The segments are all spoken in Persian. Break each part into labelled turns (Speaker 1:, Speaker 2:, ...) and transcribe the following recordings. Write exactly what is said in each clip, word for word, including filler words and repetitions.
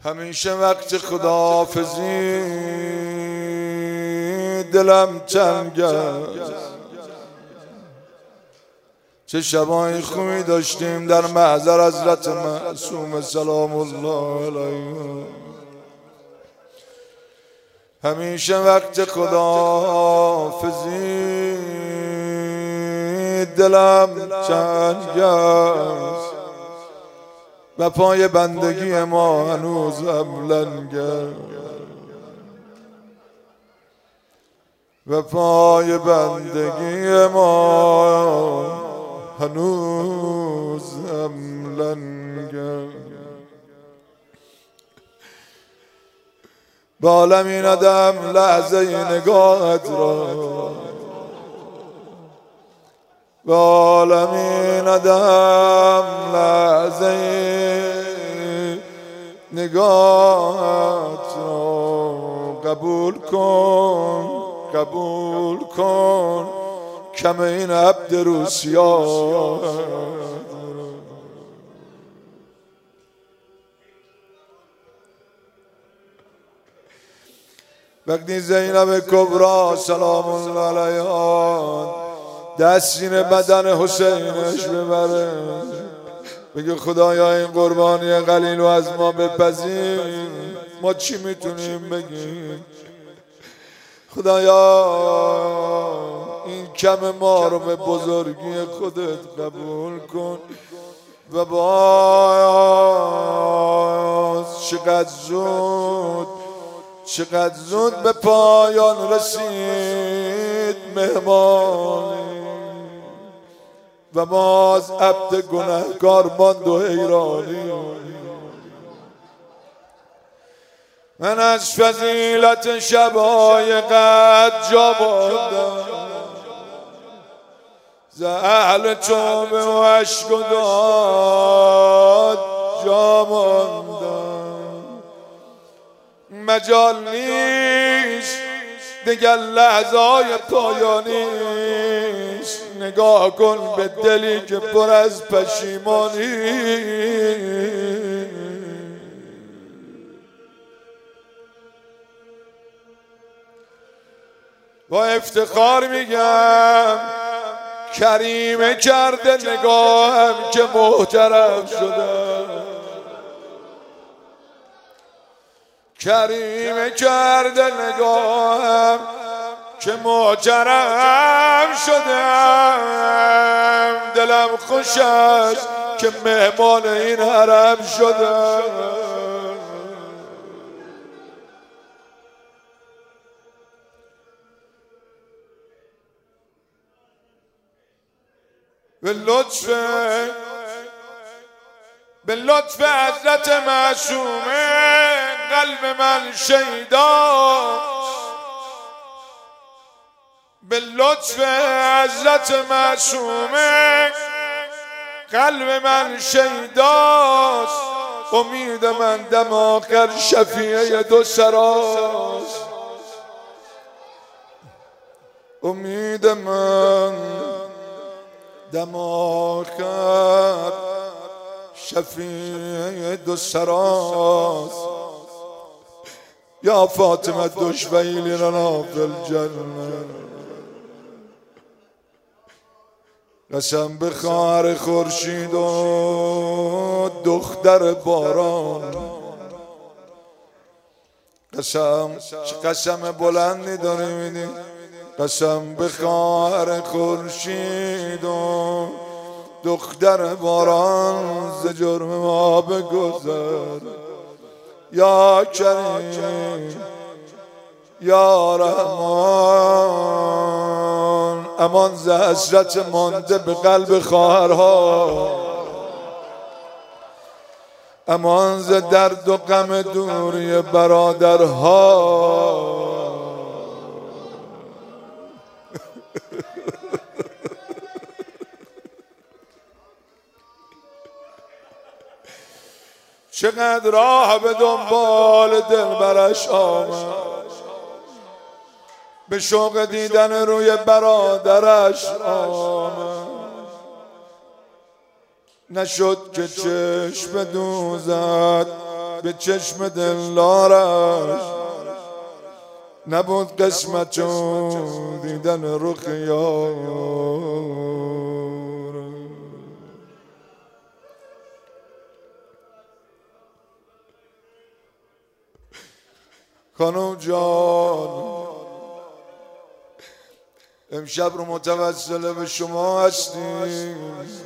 Speaker 1: همیشه وقت خداحافظی دلم تنگ است. چه شبای خوبی داشتیم در محضر حضرت معصوم سلام الله علیه. همیشه وقت خداحافظی دلم تنگ است و پای بندگی ما هنوزم لنگه و پای بندگی ما هنوزم لنگه. به عالمی ندم لحظه نگاهت را، به عالمی ندم لحظه نگاهت را. قبول کن قبول کن کم این عبد روسیا. وقتی زینب کبرا سلام الله علیها دستین بدن حسینش ببره بگه خدایا این قربانی قلیل رو از ما بپذیر، ما چی میتونیم بگیم؟ خدایا این کم ما رو به بزرگی خودت قبول کن. و باز چقدر زود چقدر زود به پایان رسید مهمانی و باز عبد گنهکار ماند و حیرانی. من از فضیلت شبای قد جا ماندم، ز اهل توبه و عشق و داد جا ماندم. مجال نیست دیگر لحظه‌های پایانیست، نگاه کن به دلی که پر از پشیمانی. با افتخار میگم کریم کرده نگاهم که محترم شده، کریم کرده نگاهم که محترم شدم. دلم خوش است که مهمان این حرم شدم. به لطف به لطف حضرت معصومه قلب من شیداست، به لطف حضرت معصومه قلب من شیداست. امید من دم آخر شفیع دو سراست، امید من دم آخر شفیع دو سراست. یا فاطمه دشویلی لنا فی الجنه. قسم به خواهر خورشید و دختر باران، قسم چه قسم بلندی داری میدی. قسم به خواهر خورشید و دختر باران ز جرم ما بگذر. یا کریم یا رحمان امان ز حسرت مانده به قلب خواهرها، امان ز درد و غم دوری برادرها. چقدر راه به دنبال دلبرش آمد، به شوق دیدن روی برادرش آمد. نشد که چشم دوزد به چشم دلدارش، نبود قسمت چون دیدن رخ یار. خانم جان امشب رو متوسل به شما هستیم،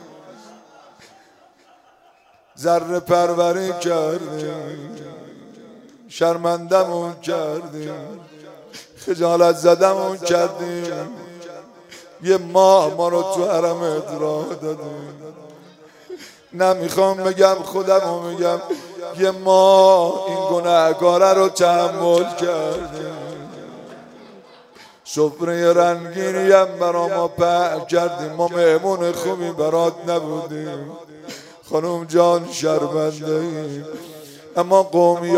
Speaker 1: ذره پروری کردیم، شرمندمون کردیم، خجالت زدمون کردیم، یه ماه ما رو تو حرمت راه دادیم. نمیخوام بگم خودمو میگم، یه ماه این گناهکاره رو تحمل کردیم. سفره رنگینی هم برا ما پهن کردیم، ما مهمون خوبی برات نبودیم. خانم جان شرمنده ایم، اما قومی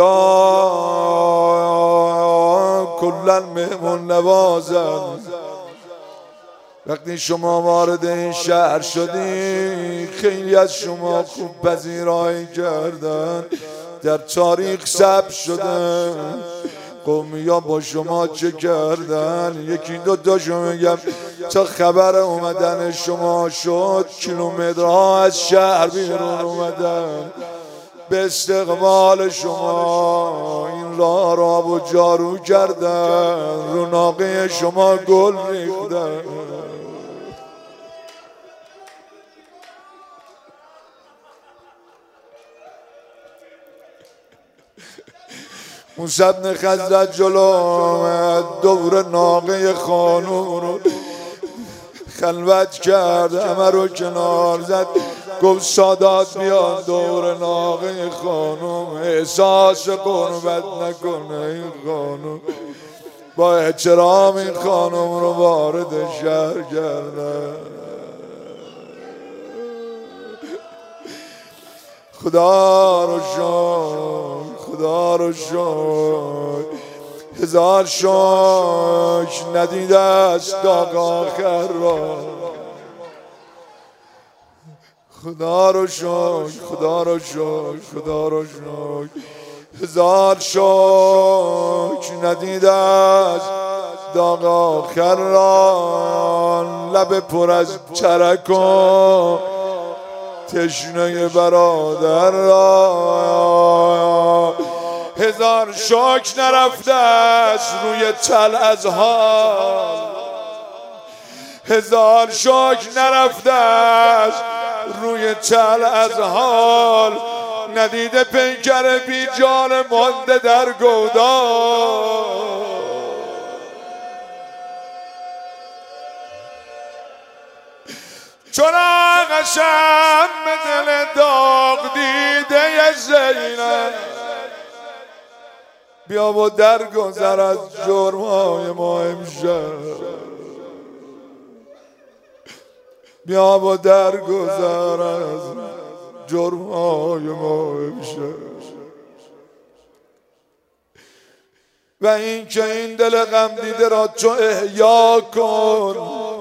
Speaker 1: ها کلن مهمون نوازن. وقتی شما وارد این شهر شدی خیلی از شما خوب پذیرایی کردن، در تاریخ ثبت شده. قومی ها با شما چه کردن؟ یکی دو تاشو میگم. تا خبر اومدن شما شد کیلومترها از شهر بیرون اومدن به استقبال شما. این راه را آب و جارو کردن، رو ناقه شما گل ریختن. موسی بن خزرج جلو آمد، دور ناقه خانوم رو خلوت کرد، همه رو کنار زد، گفت سادات بیان دور ناقه خانوم، احساس قربت نکنه این خانوم. با احترام این خانوم رو وارد شهر کردن. خدا رو شکر، خدا رو شکر، هزار شکر ندیده است داغ آخر را. خدا رو شکر، خدا رو شکر، خدا رو شکر، هزار شکر ندیده است داغ آخر را. لب پر از چرک و تشنه برادر را. هزار شکر نرفته است روی تل از حال، هزار شکر نرفته است روی تل از حال. ندیده پیکر بی جان مانده در گودال. چون آغشم به دل داغ دیده زینب، بیا و درگذر از جرمای ما امشب، بیا و درگذر از جرمای ما امشب. و این که این دل غم دیده را تو احیا کن.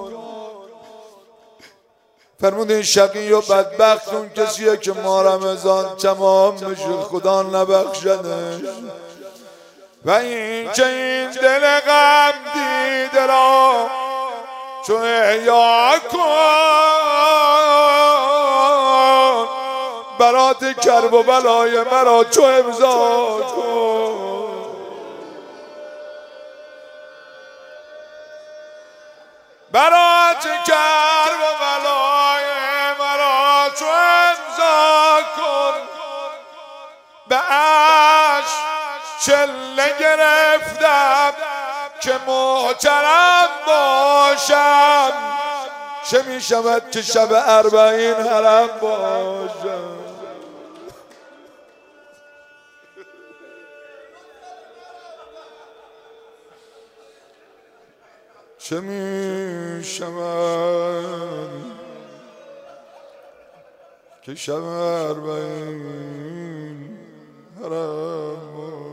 Speaker 1: فرمودین شقی و بدبخت اون کسیه که ما رمضان تمام میشه خدا نبخشدش. و این که این دل غم دیده را تو احیا کن، برات کرب و بلای مرا تو امضا کن. برات کرب و بلای مرا تو امضا کن. به عشق چله گرفتم که محترم باشم، چه می شود که شب اربعین حرم باشم. چه می شود که شب اربعین حرم باشم.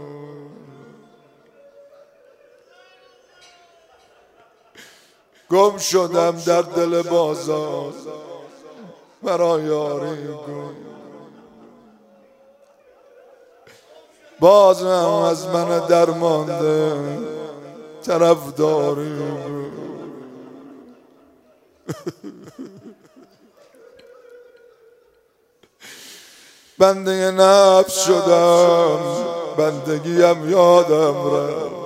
Speaker 1: گم شدم در دل بازار مرا یاری کن. بازم از من درمانده طرفداری بنده نفس شدم، بندگیم یادم رفت.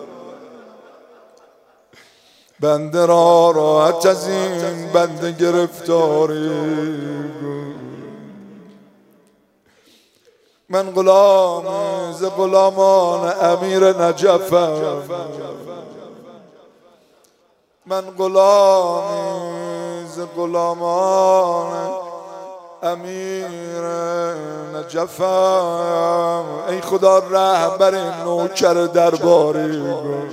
Speaker 1: بنده را راحت از این بنده گرفتاری. من غلامی ز غلامان امیر نجفم، من غلامی ز غلامان امیر نجفم. ای خدا رهبر نوکر درباری،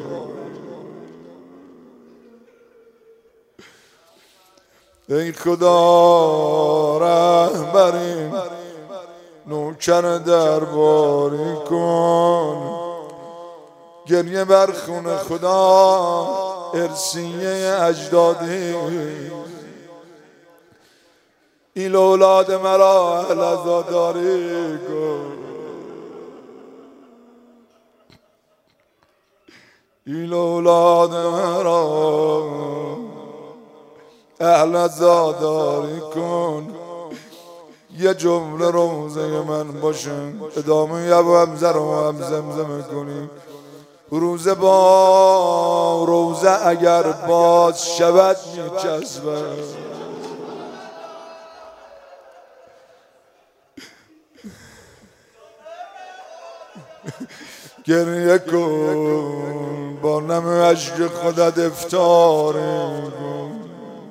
Speaker 1: ای خدا رهبر نوکر درباری کن. گریه بر خون خدا ارسیه اجدادی، این اولاد مرا اهل عزاداری کن. این اولاد مرا اهل عزاداری کن. یه جمله روزه من باشه، ادامه ابو حمزه رو هم زمزمه کنیم. روزه با روزه اگر باز شود میچسبد. گریه کن با نم عشق خودت افطاری کن.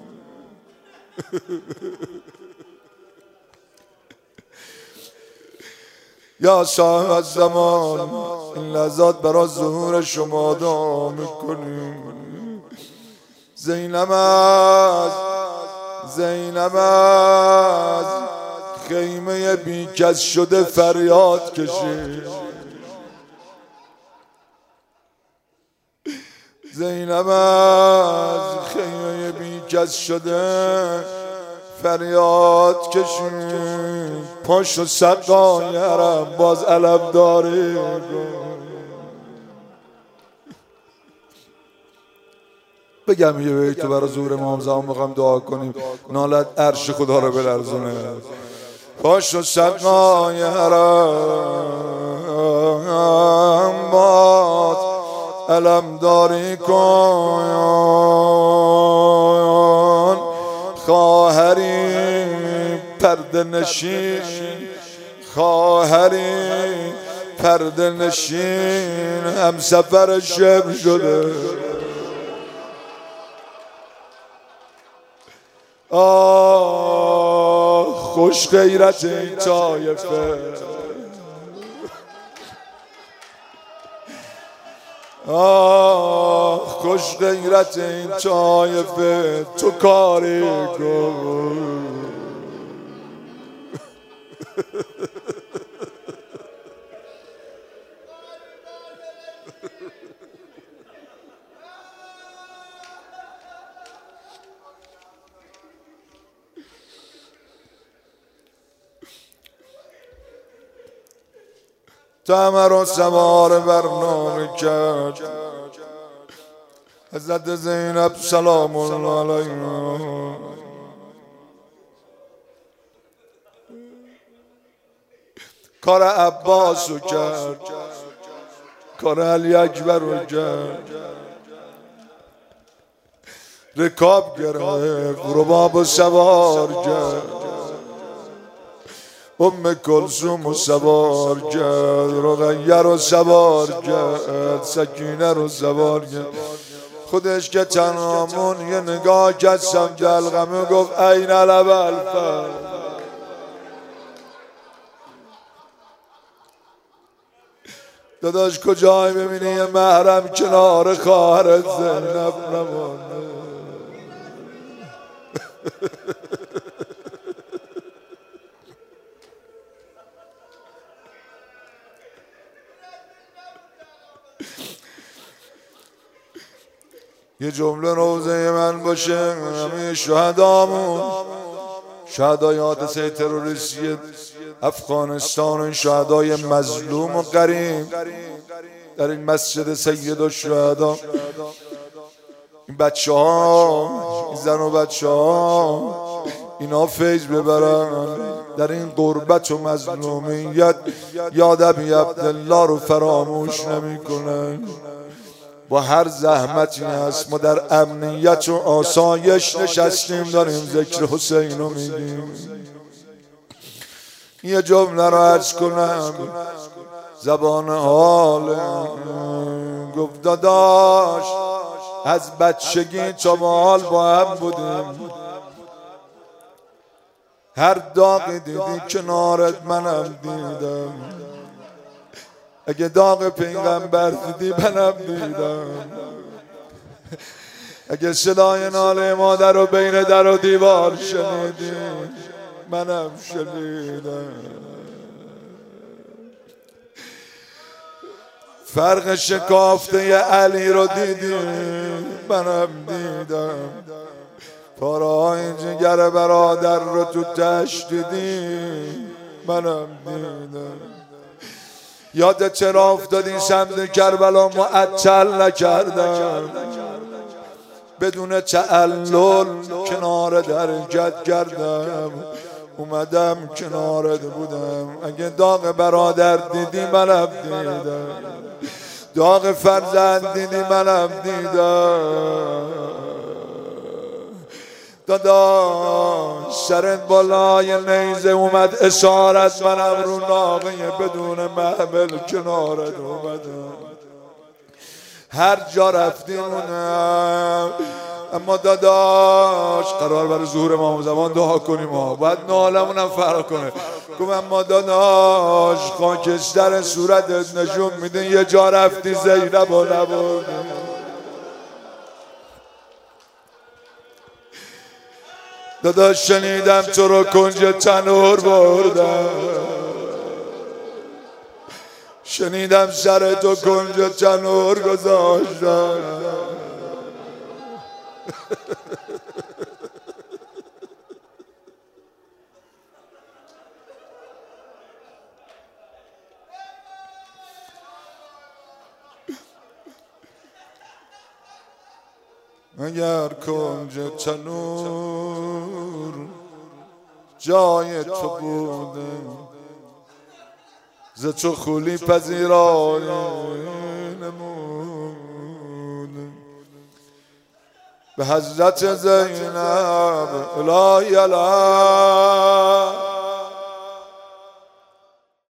Speaker 1: یا صاحب الزمان، این لحظات برای ظهور شما دعا میکنیم. زینب از زینب از خیمه بیکس شده فریاد کشید. زینب از خیمه بیکس شده فریاد کشید. پاش و سقای حرم باز علم داری بگم یه بیتو برای ظهور امام زمان میخوام دعا کنیم. نالت عرش خدا رو بلرزونه. پاش و سقای حرم باز علم داری کن. خواهری پرده نشین، خواهری پرده نشین، هم سفر شب شده. آه خوش غیرت این طایفه، آه خوش غیرت این طایفه. تو کاری کن تو همه رو سوار برنامه کرد حضرت زینب سلام الله علیها. کار عباس رو کرد، کار علی اکبر رو کرد. رکاب گرفت رباب و سوار کرد. ام کلثوم رو سوار کرد، رقیه رو سوار کرد، سکینه رو سوار کرد. خودش که تنهامون یه نگاه کرد سمت القمه گفت این الابلفر. داداش کجای ببینی یه محرم کنار خواهر زینب نمانده. یه جمله روزه من باشه همه شهدامون، شهدای حادثه تروریستی افغانستان شهدای مظلوم و غریب در این مسجد سید الشهدا، این بچه ها، این زن و بچه ها اینا فیض ببرن در این غربت و مظلومیت. یاد ابی عبدالله رو فراموش نمی کنن. با هر زحمتی هست ما در امنیت و آسایش نشستیم داریم ذکر حسین رو میگیم. یه جمله رو عرض کنم زبان حال گفت داداش از بچگی تا به حال با هم بودیم، هر داغی دیدی کنارت منم دیدم، اگه داغ پیغمبر دیدی منم دیدم، اگه صدای ناله مادر رو بین در و دیوار شنیدی منم شنیدم، فرق شکافته علی رو دیدی منم دیدم، پاره های جگر برادر رو تو تشت دیدی منم دیدم. یادت چرا افتادی سمت کربلا معطل نکردم، بدون تعلل کنار درجت کردم، اومدم کنارت بودم، اگه داغ برادر دیدی منم دیدم، داغ فرزند دیدی منم دیدم. داداش سرت بالای نیزه اومد اسارت، منم رو ناقه بدون محمل کنارت اومدم، هر جا رفتیمونم. اما داداش قرار برای ظهور امام زمان دعا کنیم ها، باید نالمونم فرق کنه. گفت اما داداش خاکستر صورتت نشون میده یه جا رفتی زینب و نبردی. داداش شنیدم تو رو کنج تنور بردم، شنیدم سر تو کنج تنور گذاشتم. اگر کنج تنور جای تو بوده ز تو خولی پذیرای نمود، به حضرت زینب الهی الهی